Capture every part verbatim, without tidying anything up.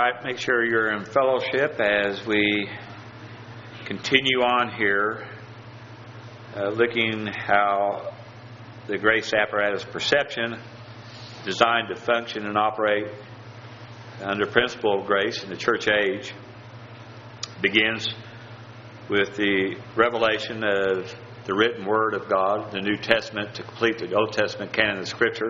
right, make sure you're in fellowship as we continue on here, uh, looking how the grace apparatus perception designed to function and operate under principle of grace in the church age begins with the revelation of the written Word of God, the New Testament, to complete the Old Testament canon of Scripture.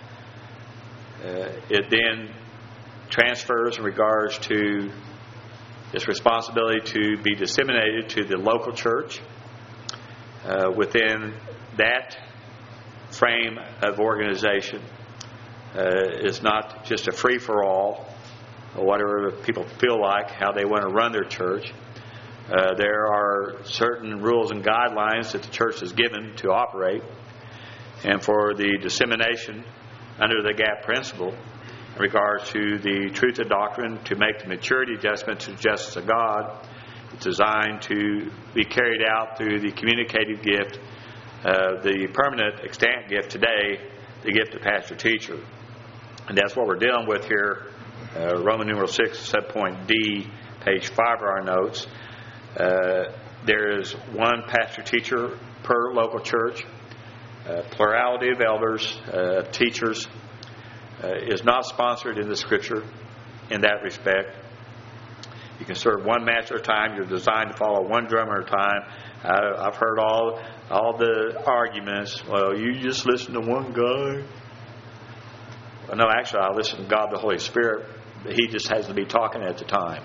Uh, it then transfers in regards to its responsibility to be disseminated to the local church. Uh, within that frame of organization, uh, is not just a free-for-all, or whatever people feel like, how they want to run their church. Uh, there are certain rules and guidelines that the church is given to operate, and for the dissemination under the GAP principle in regards to the truth of doctrine, to make the maturity adjustment to the justice of God, it's designed to be carried out through the communicative gift, uh, the permanent extant gift today, the gift of pastor-teacher. And that's what we're dealing with here, uh, Roman numeral six, subpoint D, page five of our notes. Uh, there is one pastor-teacher per local church. Uh, plurality of elders, uh, teachers, uh, is not sponsored in the Scripture in that respect. You can serve one master at a time. You're designed to follow one drummer at a time. Uh, I've heard all all the arguments. Well, you just listen to one guy. Well, no, actually, I listen to God, the Holy Spirit. He just has to be talking at the time.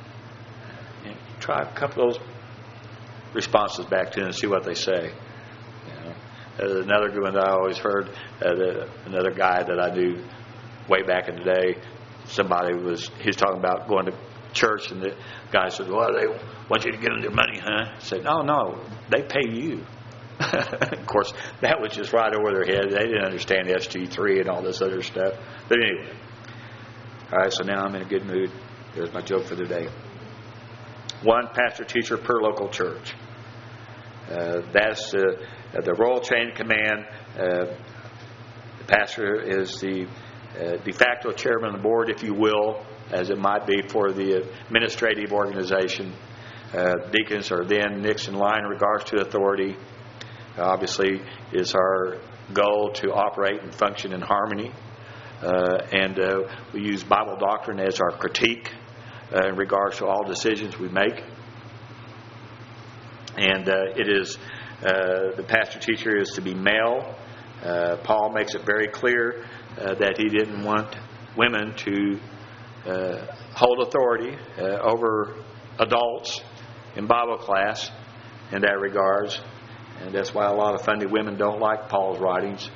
And try a couple of those responses back to them and see what they say. You know, there's another good one that I always heard. Uh, the, another guy that I knew way back in the day. Somebody was he was talking about going to church, and the guy said, "Well, they want you to give them their money, huh?" I said, "No, no, they pay you." Of course, that was just right over their head. They didn't understand S G three and all this other stuff. But anyway, all right. So now I'm in a good mood. There's my joke for the day. One pastor-teacher per local church. Uh, that's uh, the royal chain of command. Uh, the pastor is the uh, de facto chairman of the board, if you will, as it might be for the administrative organization. Uh, deacons are then next in line in regards to authority. Obviously, it's our goal to operate and function in harmony. Uh, and uh, we use Bible doctrine as our critique uh, in regards to all decisions we make. And uh, it is, uh, the pastor-teacher is to be male. Uh, Paul makes it very clear uh, that he didn't want women to uh, hold authority uh, over adults in Bible class in that regards. And that's why a lot of funny women don't like Paul's writings.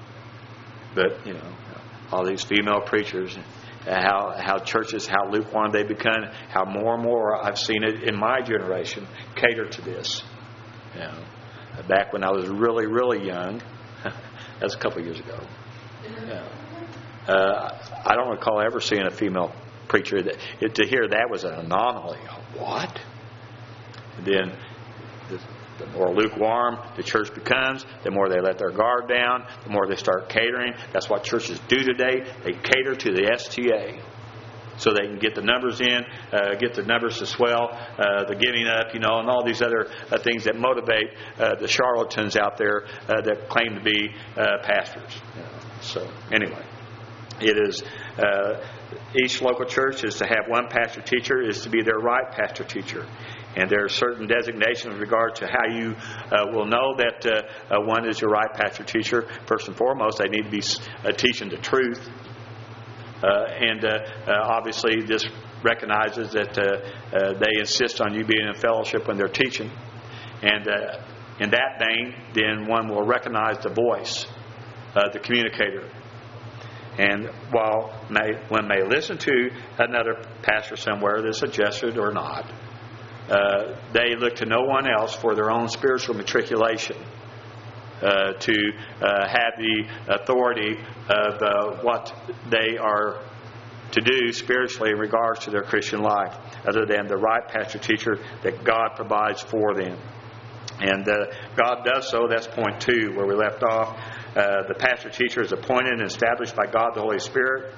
But, you know, all these female preachers, how how churches, how lukewarm they become, how more and more I've seen it in my generation cater to this. You know, back when I was really, really young, that's a couple of years ago. Yeah. Uh, I don't recall ever seeing a female preacher that it, to hear that was an anomaly. What? And then the, the more lukewarm the church becomes, the more they let their guard down, the more they start catering. That's what churches do today. They cater to the S T A so they can get the numbers in, uh, get the numbers to swell, uh, the giving up, you know, and all these other uh, things that motivate uh, the charlatans out there uh, that claim to be uh, pastors. You know. So anyway, it is uh, each local church is to have one pastor-teacher, is to be their right pastor-teacher. And there are certain designations in regard to how you uh, will know that uh, uh, one is your right pastor-teacher. First and foremost, they need to be uh, teaching the truth. Uh, and uh, uh, obviously this recognizes that uh, uh, they insist on you being in fellowship when they're teaching. And uh, in that vein, then one will recognize the voice, uh, the communicator. And while may, one may listen to another pastor somewhere that's adjusted or not, uh, they look to no one else for their own spiritual matriculation, uh, to uh, have the authority of uh, what they are to do spiritually in regards to their Christian life, other than the right pastor-teacher that God provides for them. And uh, God does so. That's point two, where we left off. Uh, the pastor-teacher is appointed and established by God the Holy Spirit.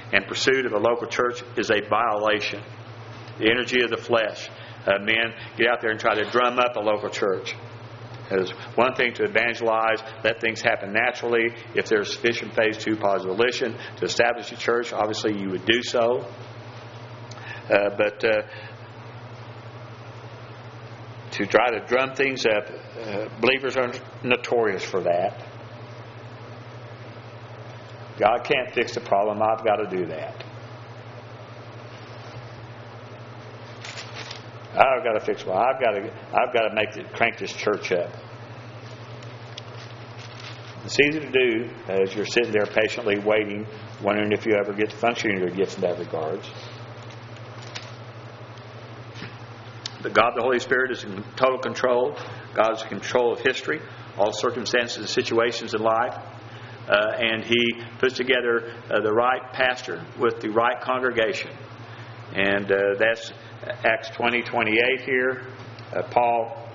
and pursuit of a local church is a violation. The energy of the flesh. Uh, men get out there and try to drum up a local church. It's one thing to evangelize, let things happen naturally. If there's sufficient phase two positive volition to establish a church, obviously you would do so. Uh, but uh, to try to drum things up, uh, believers are notorious for that. God can't fix the problem. I've got to do that. I've got to fix well. I've got to. I've got to make it, crank this church up. It's easy to do as you're sitting there patiently waiting, wondering if you ever get to function in your gifts in that regards. But God, the Holy Spirit, is in total control. God is in control of history, all circumstances and situations in life, uh, and He puts together uh, the right pastor with the right congregation, and uh, that's Acts twenty twenty-eight here. Uh, Paul,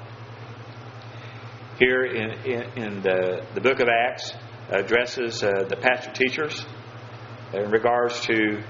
here in, in, in the, the book of Acts, addresses uh, the pastor teachers in regards to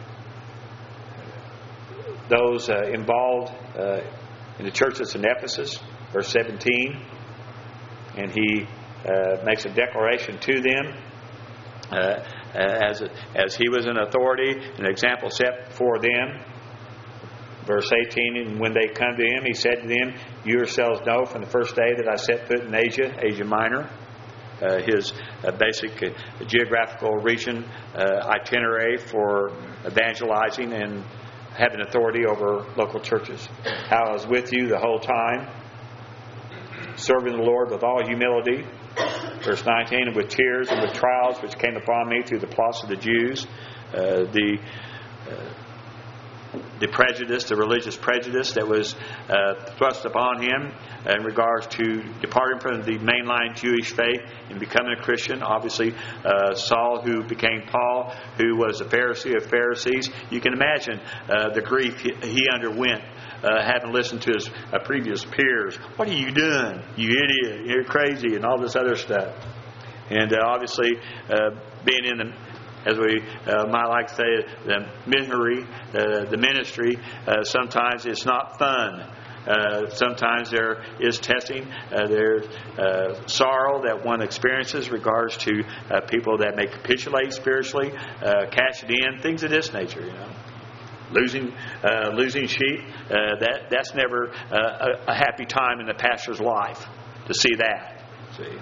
those uh, involved uh, in the church that's in Ephesus, verse seventeen. And he uh, makes a declaration to them uh, as, as he was an authority, an example set for them. Verse eighteen, and when they come to him, he said to them, you yourselves know from the first day that I set foot in Asia, Asia Minor, uh, his uh, basic uh, geographical region uh, itinerary for evangelizing and having authority over local churches. How I was with you the whole time, serving the Lord with all humility. Verse nineteen, and with tears and with trials which came upon me through the plots of the Jews, uh, the uh, the prejudice, the religious prejudice that was uh, thrust upon him in regards to departing from the mainline Jewish faith and becoming a Christian. Obviously, uh, Saul, who became Paul, who was a Pharisee of Pharisees. You can imagine uh, the grief he, he underwent, uh, having listened to his uh, previous peers. What are you doing? You idiot. You're crazy, and all this other stuff. And uh, obviously, uh, being in the as we uh, might like to say, the ministry, uh, the ministry, uh, sometimes it's not fun. Uh, sometimes there is testing. Uh, there's uh, sorrow that one experiences regards to uh, people that may capitulate spiritually, uh, cash it in, things of this nature. You know, losing uh, losing sheep. Uh, that that's never uh, a, a happy time in the pastor's life to see that. See.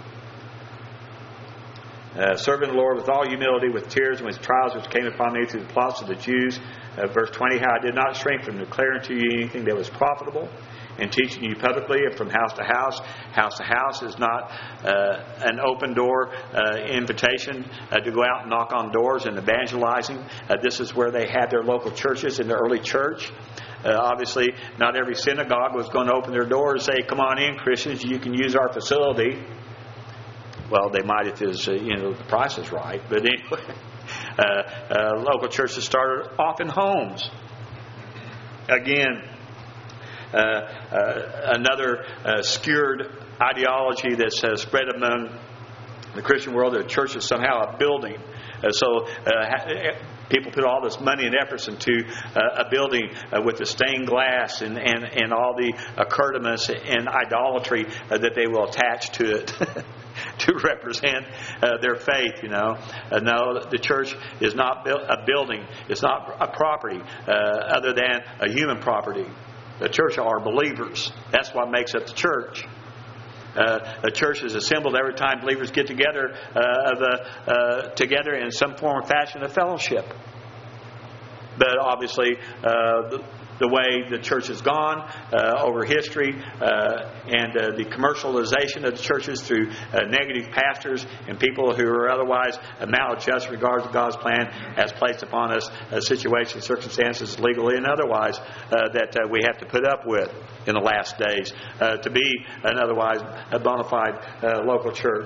Uh, serving the Lord with all humility, with tears and with trials which came upon me through the plots of the Jews. Uh, verse twenty, how I did not shrink from declaring to you anything that was profitable, and teaching you publicly and from house to house. House to house is not uh, an open door uh, invitation uh, to go out and knock on doors and evangelizing. Uh, this is where they had their local churches in the early church. Uh, obviously, not every synagogue was going to open their doors and say, come on in, Christians, you can use our facility. Well, they might if his, uh, you know, the price is right. But anyway, uh, uh, local churches started off in homes. Again, uh, uh, another uh, skewed ideology that's uh, spread among the Christian world, that church is somehow a building. Uh, so uh, people put all this money and efforts into uh, a building uh, with the stained glass and, and, and all the accoutrements and idolatry uh, that they will attach to it. To represent uh, their faith, you know. Uh, no, the church is not bu- a building. It's not a property uh, other than a human property. The church are believers. That's what makes up the church. Uh, a church is assembled every time believers get together, uh, of a, uh, together in some form or fashion of fellowship. But obviously, uh, the, the way the church has gone uh, over history uh, and uh, the commercialization of the churches through uh, negative pastors and people who are otherwise maladjust in regards to God's plan has placed upon us uh, situations, circumstances, legally and otherwise, uh, that uh, we have to put up with in the last days uh, to be an otherwise a bona fide uh, local church.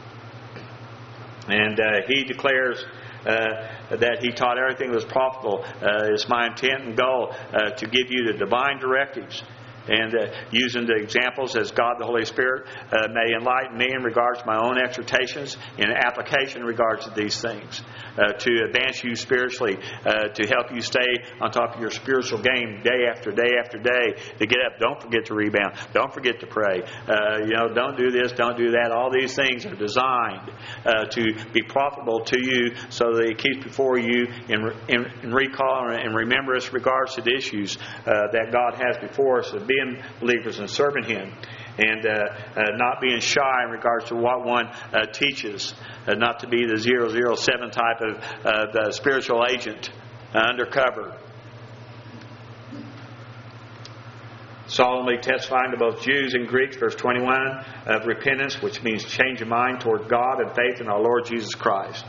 And uh, he declares Uh, that he taught everything that was profitable. Uh, it's my intent and goal uh, to give you the divine directives and uh, using the examples as God the Holy Spirit uh, may enlighten me in regards to my own exhortations in application in regards to these things, uh, to advance you spiritually, uh, to help you stay on top of your spiritual game day after day after day, to get up. Don't forget to rebound. Don't forget to pray. Uh, you know, don't do this, don't do that. All these things are designed uh, to be profitable to you, so that it keeps before you in, in, in recall and remembrance regards to the issues uh, that God has before us of being believers and serving Him, and uh, uh, not being shy in regards to what one uh, teaches, uh, not to be the zero zero seven type of uh, the spiritual agent uh, undercover. Solemnly testifying to both Jews and Greeks, verse twenty-one, of repentance, which means change of mind toward God and faith in our Lord Jesus Christ.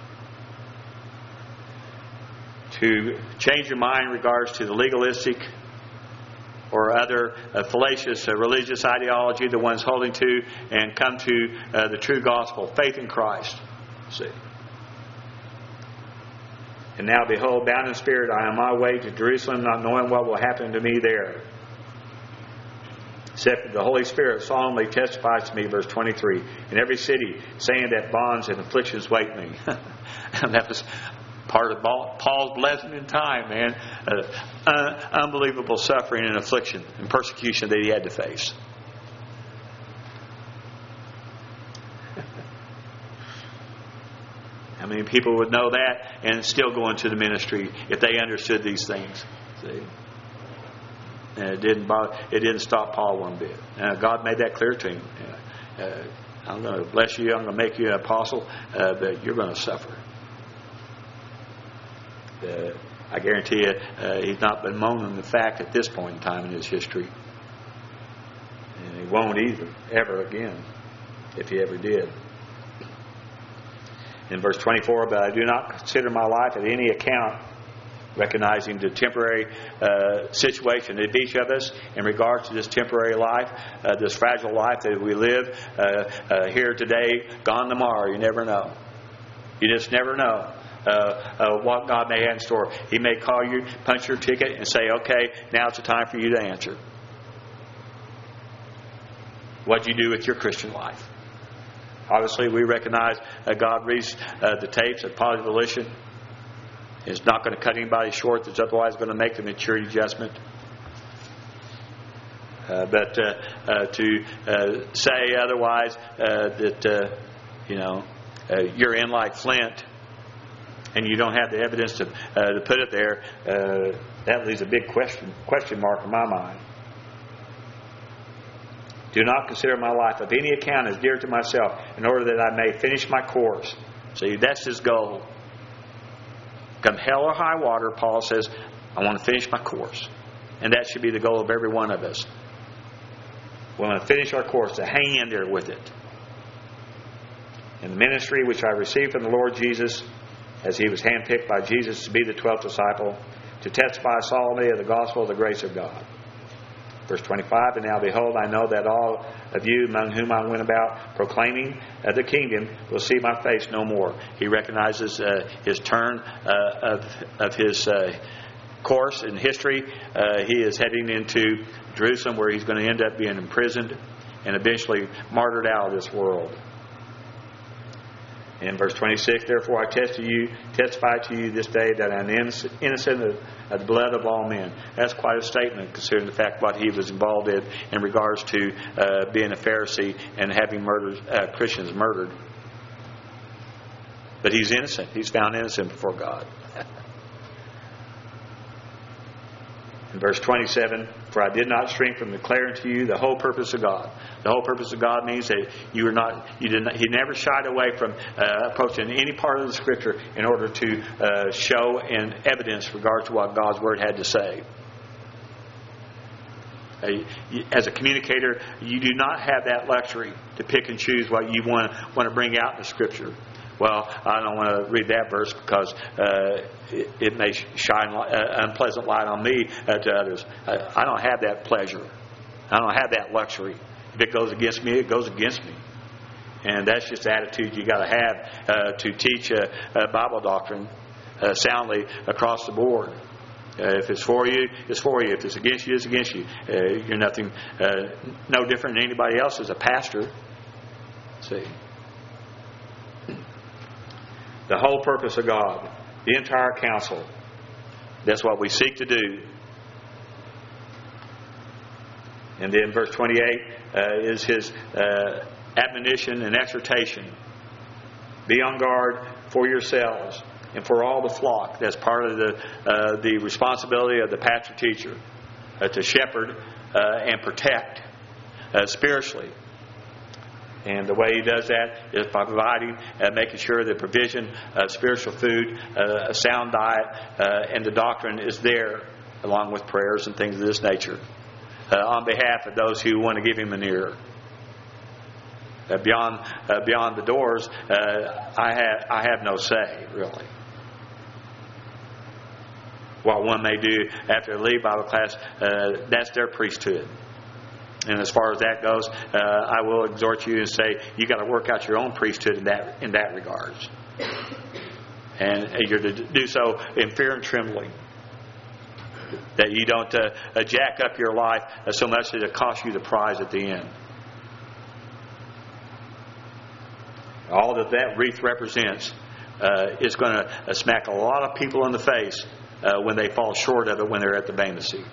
To change your mind in regards to the legalistic or other uh, fallacious uh, religious ideology the one's holding to, and come to uh, the true gospel, faith in Christ. See. And now, behold, bound in spirit, I am on my way to Jerusalem, not knowing what will happen to me there, except that the Holy Spirit solemnly testifies to me, verse twenty-three, in every city, saying that bonds and afflictions wait me. And that was part of Paul's blessing in time, man. Uh, uh, unbelievable suffering and affliction and persecution that he had to face. How many people would know that and still go into the ministry if they understood these things? See? And it didn't bother, it didn't stop Paul one bit. Uh, God made that clear to him. Uh, uh, I'm going to bless you. I'm going to make you an apostle, uh, but you're going to suffer. Uh, I guarantee you, uh, he's not been bemoaning the fact at this point in time in his history, and he won't either ever again, if he ever did. In verse twenty-four, but I do not consider my life at any account, recognizing the temporary uh, situation of each of us in regards to this temporary life, uh, this fragile life that we live uh, uh, here today, gone tomorrow. You never know. You just never know uh, uh, what God may have in store. He may call you, punch your ticket, and say, "Okay, now it's the time for you to answer." What do you do with your Christian life? Obviously, we recognize that God reads uh, the tapes at Positive Volition. It's not going to cut anybody short that's otherwise going to make the maturity adjustment. Uh, but uh, uh, to uh, say otherwise, uh, that uh, you know uh, you're in like flint, and you don't have the evidence to uh, to put it there, uh, that leaves a big question question mark in my mind. Do not consider my life of any account as dear to myself, in order that I may finish my course. See, that's his goal. Come hell or high water, Paul says, I want to finish my course. And that should be the goal of every one of us. We want to finish our course, to hang in there with it. In the ministry which I received from the Lord Jesus, as he was handpicked by Jesus to be the twelfth disciple, to testify solemnly of the gospel of the grace of God. Verse twenty-five, and now behold, I know that all of you among whom I went about proclaiming uh, the kingdom will see my face no more. He recognizes uh, his turn uh, of, of his uh, course in history. Uh, he is heading into Jerusalem, where he's going to end up being imprisoned and eventually martyred out of this world. In verse twenty-six, therefore I test to you, testify to you this day that I am innocent, innocent of, of the blood of all men. That's quite a statement, considering the fact what he was involved in in regards to uh, being a Pharisee and having murdered, uh, Christians murdered. But he's innocent. He's found innocent before God. In verse twenty-seven, for I did not shrink from declaring to you the whole purpose of God. The whole purpose of God means that you were not, you did not, he never shied away from uh, approaching any part of the Scripture in order to uh, show and evidence regard to what God's Word had to say. Uh, as a communicator, you do not have that luxury to pick and choose what you want want to bring out in the Scripture. Well, I don't want to read that verse because uh, it, it may shine uh, unpleasant light on me uh, to others. I, I don't have that pleasure. I don't have that luxury. If it goes against me, it goes against me. And that's just the attitude you got to have uh, to teach uh, uh, Bible doctrine uh, soundly across the board. Uh, if it's for you, it's for you. If it's against you, it's against you. Uh, you're nothing, uh, no different than anybody else as a pastor. See, the whole purpose of God, the entire counsel. That's what we seek to do. And then verse twenty-eight uh, is his uh, admonition and exhortation. Be on guard for yourselves and for all the flock. That's part of the uh, the responsibility of the pastor teacher, uh, to shepherd uh, and protect uh, spiritually. And the way he does that is by providing, uh, making sure the provision of spiritual food, uh, a sound diet, uh, and the doctrine is there, along with prayers and things of this nature, uh, on behalf of those who want to give him an ear. Uh, beyond uh, beyond the doors, uh, I have I have no say, really. What one may do after they leave Bible class, uh, that's their priesthood. And as far as that goes, uh, I will exhort you and say you got to work out your own priesthood in that in that regards, and you're to do so in fear and trembling. That you don't uh, uh, jack up your life uh, so much that it costs you the prize at the end. All that that wreath represents uh, is going to uh, smack a lot of people in the face uh, when they fall short of it when they're at the Bema seat.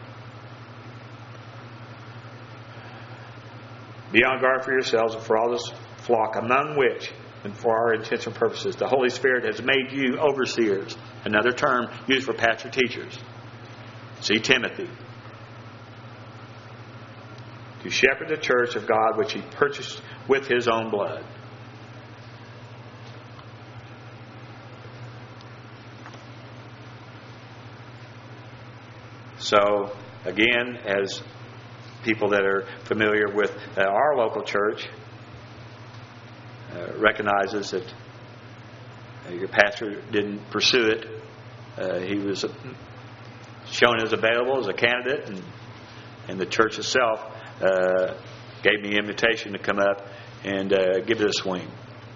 Be on guard for yourselves and for all this flock, among which, and for our intents and purposes, the Holy Spirit has made you overseers. Another term used for pastor teachers. See Timothy. To shepherd the church of God which he purchased with his own blood. So, again, as people that are familiar with uh, our local church uh, recognizes that uh, your pastor didn't pursue it. Uh, he was shown as available as a candidate, and, and the church itself uh, gave me an invitation to come up and uh, give it a swing.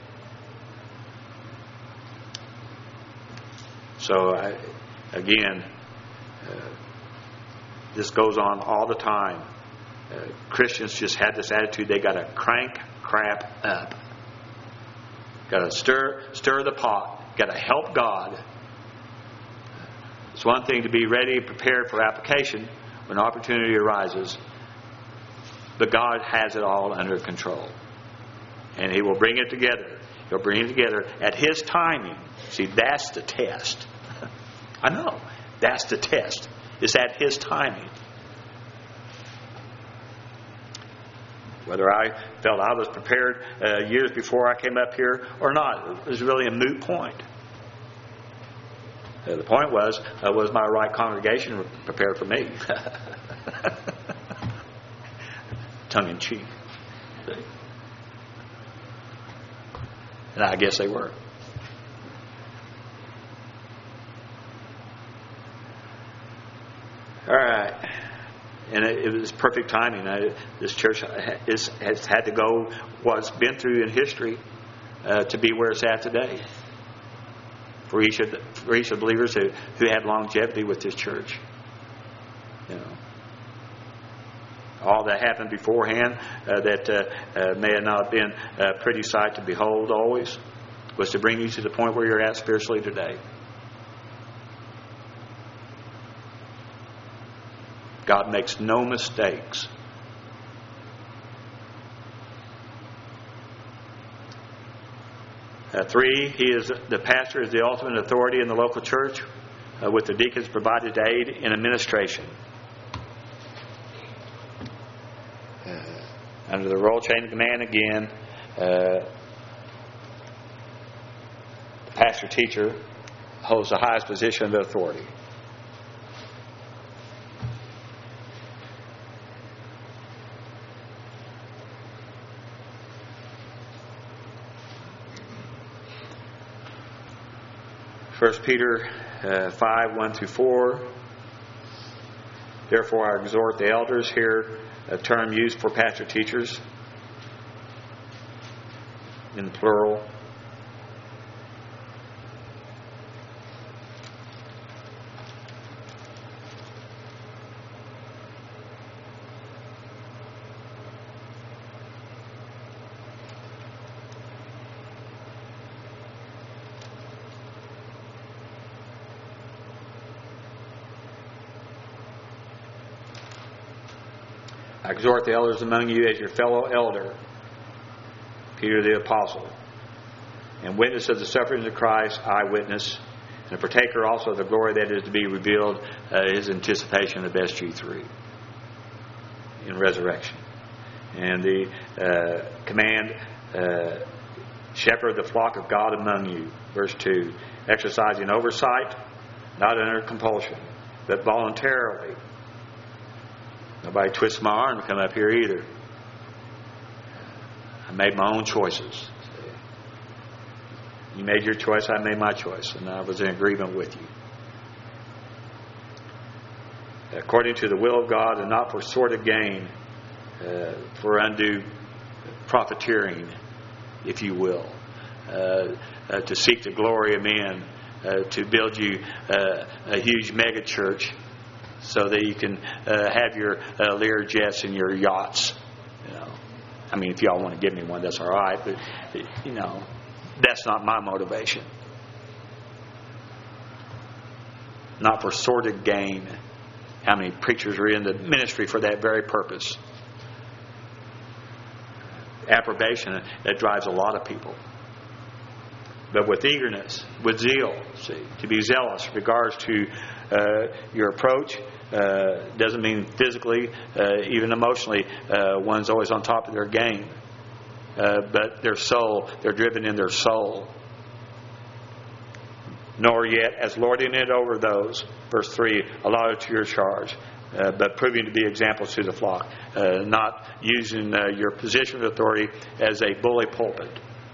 So, I, again, uh, this goes on all the time. Uh, Christians just had this attitude, they got to crank crap up. Got to stir stir the pot. Got to help God. It's one thing to be ready and prepared for application when opportunity arises, but God has it all under control. And He will bring it together. He'll bring it together at His timing. See, that's the test. I know. That's the test. It's at His timing. Whether I felt I was prepared uh, years before I came up here or not, it was really a moot point. Uh, the point was, uh, was my right congregation prepared for me? Tongue in cheek. See? And I guess they were. All right. And it, it was perfect timing. I, this church is, has had to go what's been through in history uh, to be where it's at today. For each of the, for each of the believers who, who had longevity with this church, you know, all that happened beforehand uh, that uh, uh, may have not been a pretty sight to behold always, was to bring you to the point where you're at spiritually today. God makes no mistakes. Uh, three, he is the pastor is the ultimate authority in the local church, uh, with the deacons provided aid in administration. Uh, under the roll chain of command again, uh, the pastor teacher holds the highest position of authority. First Peter uh, five, one through four. Therefore I exhort the elders, here a term used for pastor teachers in the plural. I exhort the elders among you as your fellow elder, Peter the Apostle, and witness of the sufferings of Christ, eyewitness, and a partaker also of the glory that is to be revealed, uh, his anticipation of S G three in resurrection. And the uh, command, uh, shepherd the flock of God among you, verse two, exercising oversight, not under compulsion, but voluntarily. Nobody twists my arm to come up here either. I made my own choices. You made your choice, I made my choice, and I was in agreement with you. According to the will of God, and not for sordid gain, uh, for undue profiteering, if you will, uh, uh, to seek the glory of men, uh, to build you uh, a huge mega church, so that you can uh, have your uh, Lear jets and your yachts. You know, I mean, if y'all want to give me one, that's all right. But you know, that's not my motivation. Not for sordid gain. How many preachers are in the ministry for that very purpose? Approbation, that drives a lot of people. But with eagerness, with zeal, see, to be zealous in regards to uh, your approach. Uh, doesn't mean physically, uh, even emotionally, uh, one's always on top of their game. Uh, but their soul, they're driven in their soul. Nor yet as lording it over those, verse three, allotted to your charge, uh, but proving to be examples to the flock. Uh, not using uh, your position of authority as a bully pulpit.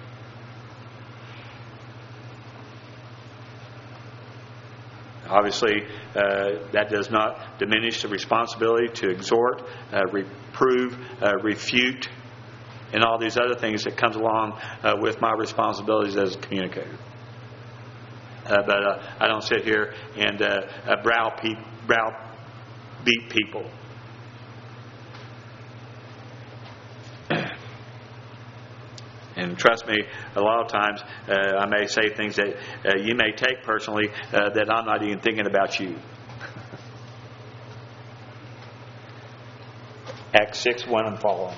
Obviously, uh, that does not diminish the responsibility to exhort, uh, reprove, uh, refute, and all these other things that comes along uh, with my responsibilities as a communicator. Uh, but uh, I don't sit here and uh, uh, brow, pe- brow beat people. And trust me, a lot of times uh, I may say things that uh, you may take personally uh, that I'm not even thinking about you. Acts six, one and following.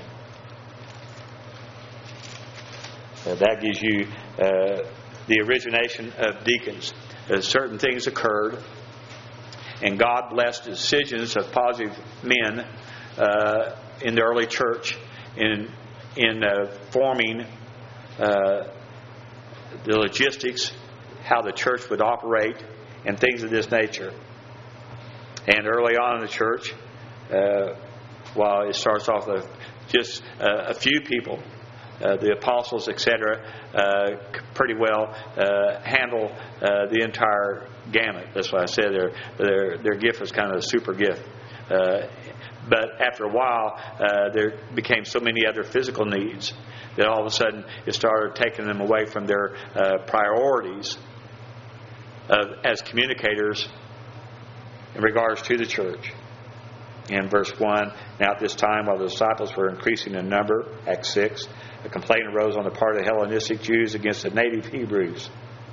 Uh, that gives you uh, the origination of deacons. Uh, certain things occurred, and God blessed decisions of positive men uh, in the early church in in uh, forming Uh, the logistics, how the church would operate, and things of this nature. And early on in the church, uh, while it starts off with just uh, a few people, uh, the apostles, et cetera, uh, pretty well uh, handle uh, the entire gamut. That's why I said their their their gift was kind of a super gift. Uh, but after a while, uh, there became so many other physical needs that all of a sudden it started taking them away from their uh, priorities of, as communicators in regards to the church. In verse one, now at this time while the disciples were increasing in number, Acts six, a complaint arose on the part of the Hellenistic Jews against the native Hebrews,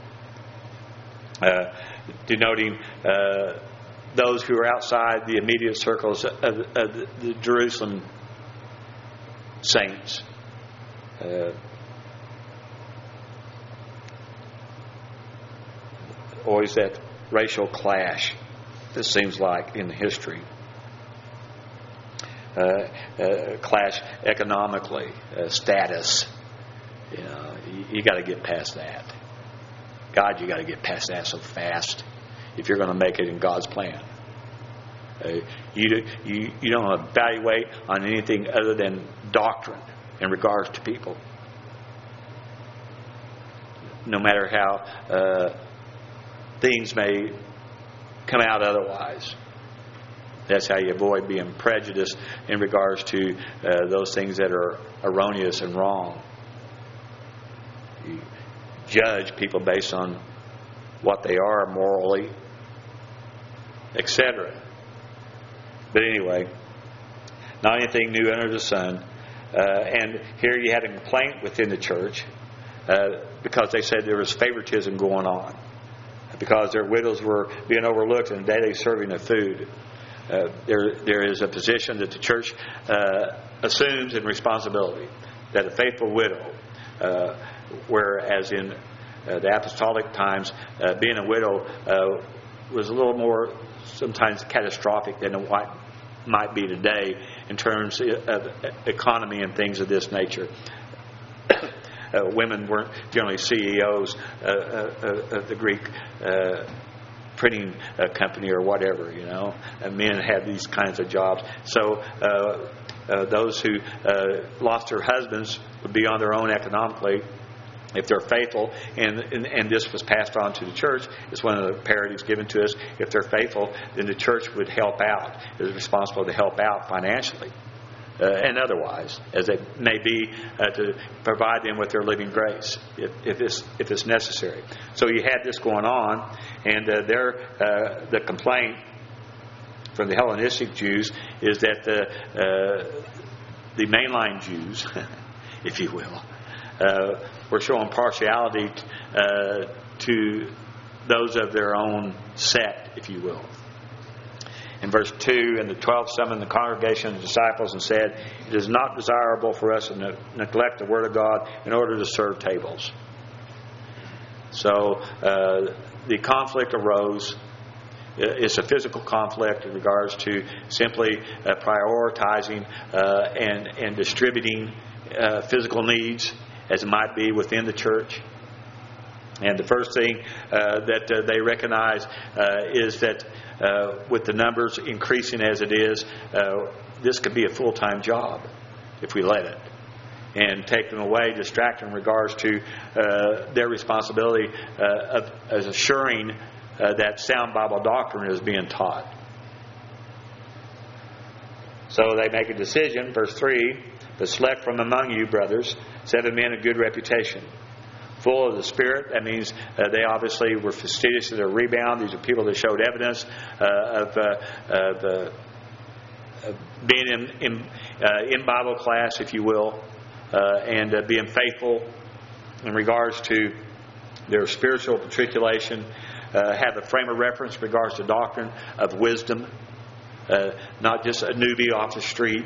uh, denoting uh, those who are outside the immediate circles of, of the, the Jerusalem saints. Uh, always that racial clash, it seems like, in history. Uh, uh, clash economically, uh, status. You know, you, you got to get past that. God, you got to get past that so fast if you're going to make it in God's plan. Uh, you, you you don't evaluate on anything other than doctrine in regards to people. No matter how uh, things may come out otherwise. That's how you avoid being prejudiced in regards to uh, those things that are erroneous and wrong. You judge people based on what they are morally, et cetera. But anyway, not anything new under the sun. Uh, and here you had a complaint within the church uh, because they said there was favoritism going on, because their widows were being overlooked in the daily serving of food. uh, there there is a position that the church uh, assumes in responsibility, that a faithful widow, uh, whereas in uh, the apostolic times, uh, being a widow uh, was a little more sometimes catastrophic than it might, might be today in terms of economy and things of this nature. Uh, women weren't generally C E Os uh, uh, of the Greek uh, printing uh, company or whatever, you know. And men had these kinds of jobs. So uh, uh, those who uh, lost their husbands would be on their own economically if they're faithful. And, and, and this was passed on to the church. It's one of the imperatives given to us. If they're faithful, then the church would help out. It was responsible to help out financially. Uh, and otherwise, as it may be, uh, to provide them with their living grace, if, if it's if it's necessary. So you had this going on, and uh, their uh, the complaint from the Hellenistic Jews is that the uh, the mainline Jews, if you will, uh, were showing partiality uh, to those of their own sect, if you will. In verse two, and the twelve summoned the congregation of the disciples and said, "It is not desirable for us to ne- neglect the word of God in order to serve tables." So uh, the conflict arose. It's a physical conflict in regards to simply uh, prioritizing uh, and, and distributing uh, physical needs as it might be within the church. And the first thing uh, that uh, they recognize uh, is that uh, with the numbers increasing as it is, uh, this could be a full-time job if we let it. And take them away, distract them in regards to uh, their responsibility uh, of, of assuring uh, that sound Bible doctrine is being taught. So they make a decision, verse three, "But select from among you, brothers, seven men of good reputation, full of the Spirit." That means uh, they obviously were fastidious of their rebound. These are people that showed evidence uh, of, uh, of, uh, of being in in, uh, in Bible class, if you will, uh, and uh, being faithful in regards to their spiritual matriculation, uh, have a frame of reference in regards to doctrine of wisdom, uh, not just a newbie off the street.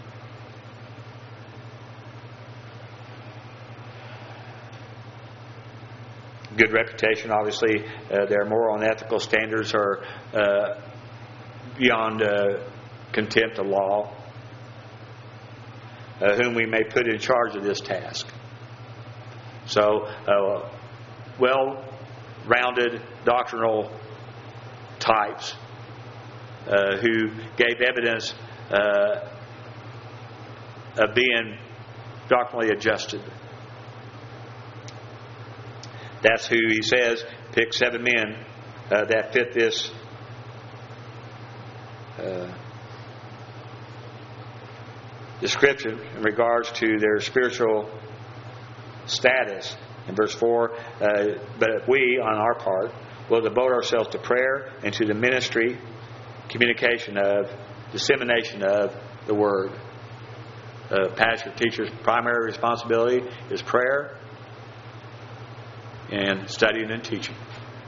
Good reputation, obviously, uh, their moral and ethical standards are uh, beyond uh, contempt of law, uh, whom we may put in charge of this task. So, uh, well-rounded doctrinal types uh, who gave evidence uh, of being doctrinally adjusted. That's who he says, pick seven men uh, that fit this uh, description in regards to their spiritual status. In verse four, uh, "But we, on our part, will devote ourselves to prayer and to the ministry, communication of, dissemination of the Word." Uh, pastor, teacher's primary responsibility is prayer and studying and teaching.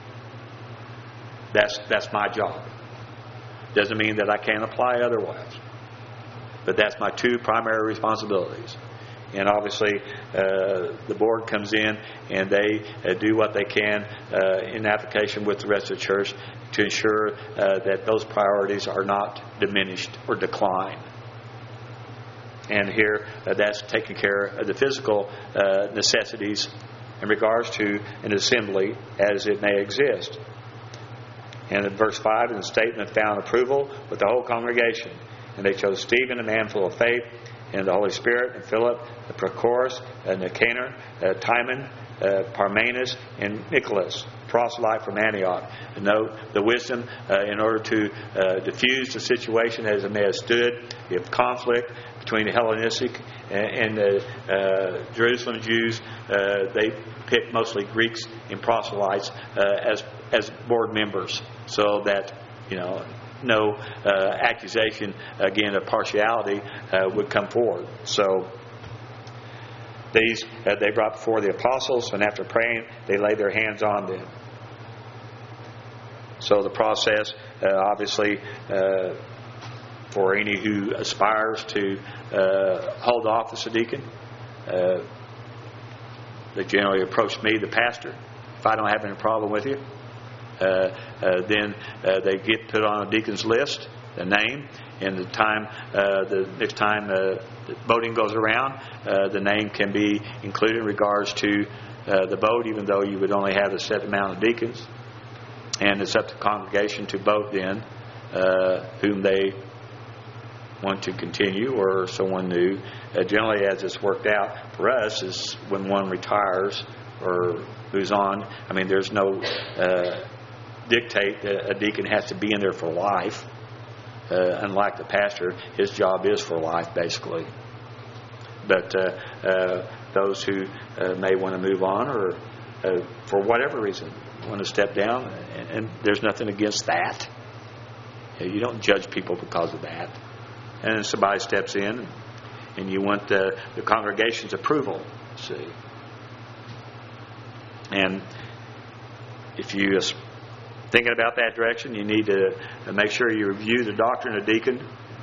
That's that's my job. Doesn't mean that I can't apply otherwise. But that's my two primary responsibilities. And obviously, uh, the board comes in and they uh, do what they can uh, in application with the rest of the church to ensure uh, that those priorities are not diminished or declined. And here, uh, that's taking care of the physical uh, necessities in regards to an assembly as it may exist. And in verse five, in the statement found approval with the whole congregation. And they chose Stephen, a man full of faith, and the Holy Spirit, and Philip, the Prochorus, and Nicanor, uh, Timon, uh, Parmenas, and Nicholas, proselyte from Antioch. And note the wisdom uh, in order to uh, diffuse the situation as it may have stood. You have conflict between the Hellenistic and the uh, Jerusalem Jews. Uh, they picked mostly Greeks and proselytes uh, as as board members, so that you know no uh, accusation again of partiality uh, would come forward. So these uh, they brought before the apostles, and after praying, they laid their hands on them. So the process, uh, obviously, uh, for any who aspires to uh, hold the office of deacon. Uh, they generally approach me, the pastor. If I don't have any problem with you, uh, uh, then uh, they get put on a deacon's list, the name, and the time, uh, the next time uh, the voting goes around, uh, the name can be included in regards to uh, the vote, even though you would only have a set amount of deacons. And it's up to the congregation to vote then uh, whom they want to continue or someone new. Uh, generally, as it's worked out for us, is when one retires or who's on. I mean, there's no uh, dictate that a deacon has to be in there for life. Uh, unlike the pastor, his job is for life, basically. But uh, uh, those who uh, may want to move on or uh, for whatever reason want to step down, and, and there's nothing against that. You don't judge people because of that. And then somebody steps in, and you want the, the congregation's approval. See, and if you're thinking about that direction, you need to make sure you review the doctrine of deacon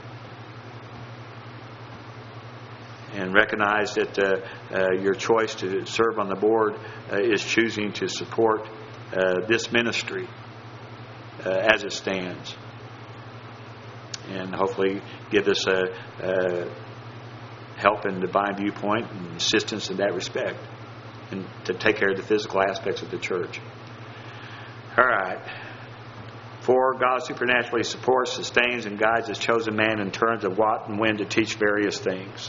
and recognize that uh, uh, your choice to serve on the board uh, is choosing to support uh, this ministry uh, as it stands. And hopefully give us a, a help in divine viewpoint and assistance in that respect, and to take care of the physical aspects of the church. All right. For God supernaturally supports, sustains, and guides His chosen man in terms of what and when to teach various things.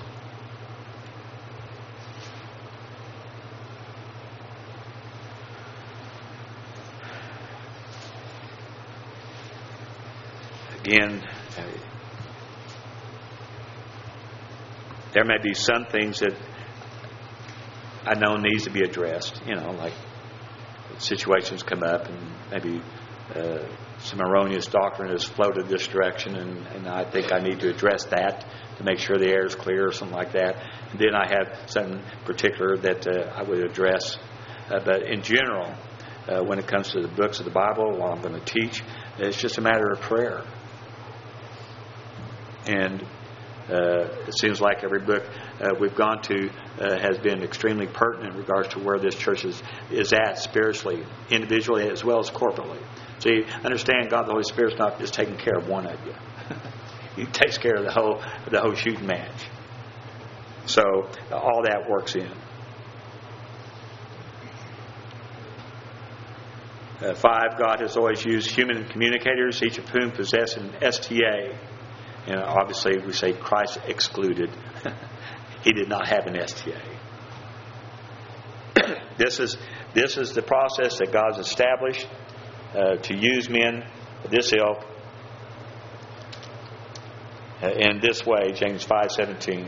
Again, there may be some things that I know needs to be addressed. You know, like situations come up and maybe uh, some erroneous doctrine has floated this direction, and, and I think I need to address that to make sure the air is clear or something like that. And then I have something particular that uh, I would address. Uh, but in general, uh, when it comes to the books of the Bible, while I'm going to teach, it's just a matter of prayer. And uh, it seems like every book uh, we've gone to uh, has been extremely pertinent in regards to where this church is, is at spiritually, individually as well as corporately. So you understand, God the Holy Spirit's not just taking care of one of you. He takes care of the whole the whole shooting match. So all that works in. Uh, five, God has always used human communicators, each of whom possess an S T A. And obviously we say Christ excluded. He did not have an S T A. This is this is the process that God's established uh, to use men of this ilk uh, in this way. James five seventeen.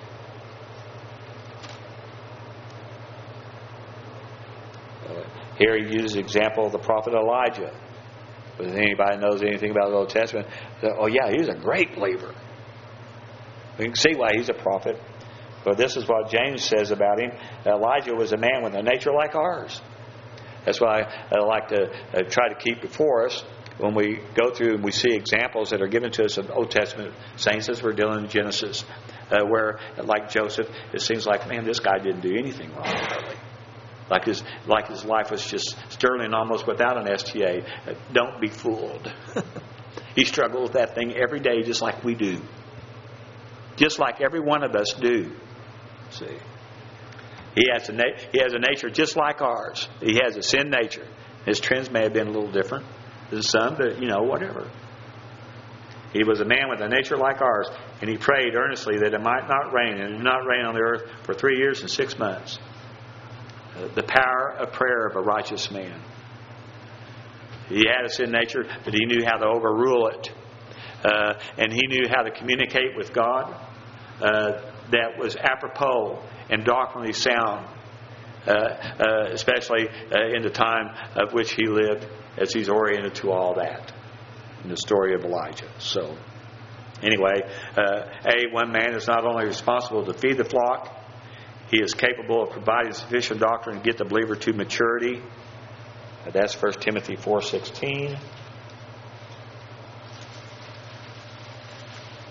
Uh, here he uses the example of the prophet Elijah. If anybody knows anything about the Old Testament, oh yeah, he was a great believer. We can see why he's a prophet. But this is what James says about him. Elijah was a man with a nature like ours. That's why I like to uh, try to keep before us when we go through and we see examples that are given to us of Old Testament saints as we're dealing in Genesis, uh, where, like Joseph, it seems like, man, this guy didn't do anything wrong, really. Like his, like his life was just sterling, almost without an S T A. Uh, don't be fooled. He struggled with that thing every day, just like we do. Just like every one of us do. See, he has a na- he has a nature just like ours. He has a sin nature. His trends may have been a little different than some, but you know, whatever. He was a man with a nature like ours, and he prayed earnestly that it might not rain, and it did not rain on the earth for three years and six months. The power of prayer of a righteous man. He had a sin nature, but he knew how to overrule it. Uh, and he knew how to communicate with God uh, that was apropos and doctrinally sound, uh, uh, especially uh, in the time of which he lived, as he's oriented to all that in the story of Elijah. So, anyway, uh, A, one man is not only responsible to feed the flock, he is capable of providing sufficient doctrine to get the believer to maturity. That's First Timothy four sixteen.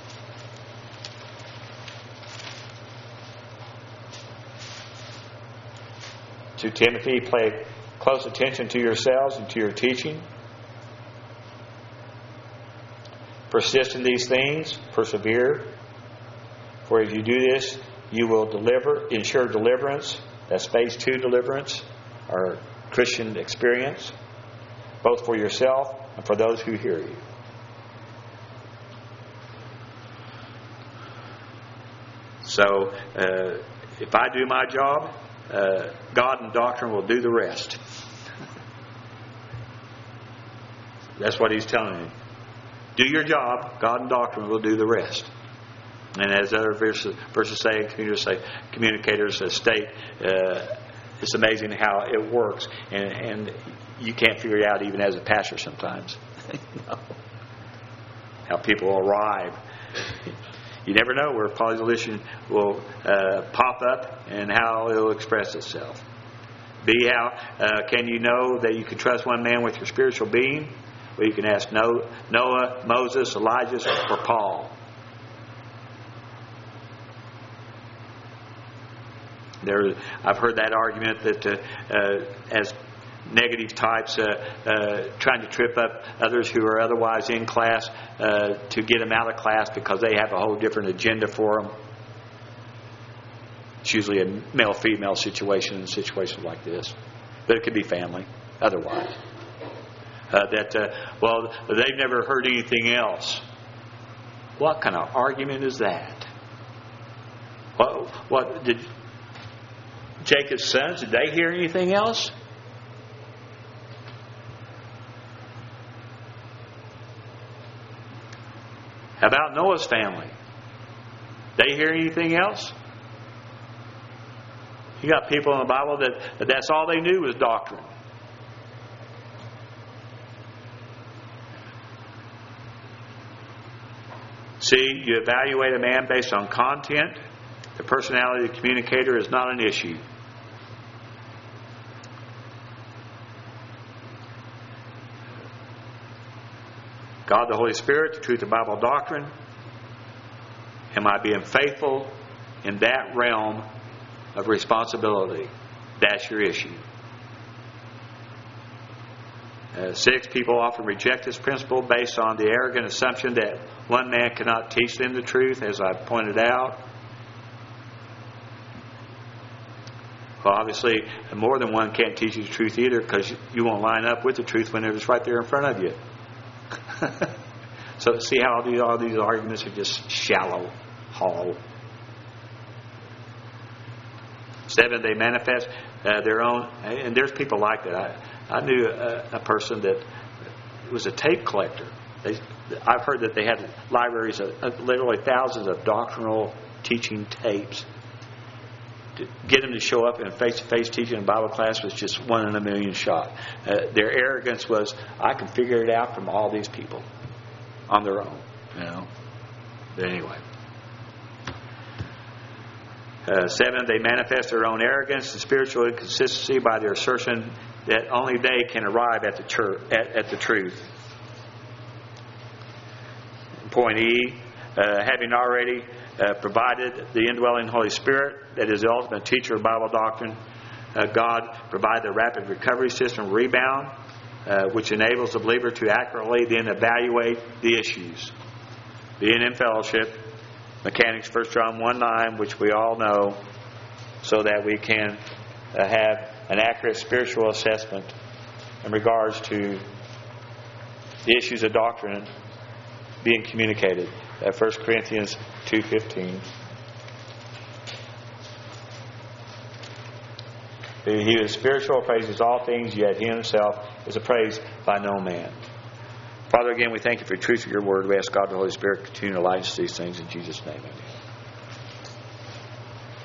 To Timothy, pay close attention to yourselves and to your teaching. Persist in these things. Persevere. For if you do this, you will deliver, ensure deliverance. That's phase two deliverance, or Christian experience, both for yourself and for those who hear you. So, uh, if I do my job, uh, God and doctrine will do the rest. That's what He's telling you. Do your job, God and doctrine will do the rest. And as other verses, verses say, communicators say, communicators state, uh, it's amazing how it works, and, and you can't figure it out even as a pastor sometimes. No. How people arrive. You never know where pollution will uh, pop up and how it will express itself. B, how uh, can you know that you can trust one man with your spiritual being? Well, you can ask Noah, Moses, Elijah, or Paul. There, I've heard that argument that uh, uh, as negative types uh, uh, trying to trip up others who are otherwise in class uh, to get them out of class because they have a whole different agenda for them. It's usually a male-female situation in situations like this. But it could be family otherwise. Uh, that, uh, well, they've never heard anything else. What kind of argument is that? What, what did Jacob's sons, did they hear anything else? How about Noah's family? They hear anything else? You got people in the Bible that, that that's all they knew was doctrine. See, you evaluate a man based on content. The personality of the communicator is not an issue. God, the Holy Spirit, the truth of Bible doctrine. Am I being faithful in that realm of responsibility? That's your issue. Uh, six, people often reject this principle based on the arrogant assumption that one man cannot teach them the truth, as I pointed out. Well, obviously, more than one can't teach you the truth either, because you won't line up with the truth when it's right there in front of you. So see how all these, all these arguments are just shallow, hollow. Seven, they manifest uh, their own, and there's people like that. I, I knew a, a person that was a tape collector. They, I've heard that they had libraries of, of literally thousands of doctrinal teaching tapes. To get them to show up in face-to-face teaching in Bible class was just one in a million shot. Uh, their arrogance was, I can figure it out from all these people on their own. You know. But anyway. Uh, seven, they manifest their own arrogance and spiritual inconsistency by their assertion that only they can arrive at the, tr- at, at the truth. Point E, uh, having already uh, provided the indwelling Holy Spirit, that is the ultimate teacher of Bible doctrine, uh, God provided a rapid recovery system, rebound, uh, which enables the believer to accurately then evaluate the issues. Being in fellowship, mechanics, First John one nine, which we all know, so that we can uh, have an accurate spiritual assessment in regards to the issues of doctrine being communicated. Uh, First Corinthians two fifteen. He who is spiritual praises all things, yet he himself is appraised by no man. Father, again, we thank you for the truth of your word. We ask God the Holy Spirit to continue to light us these things in Jesus' name. Amen.